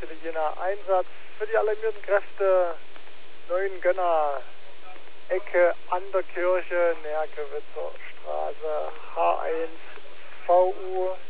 bitte jener Einsatz für die alarmierten Kräfte, Neuengönner, Ecke an der Kirche, Nerkewitzer Straße, H1 VU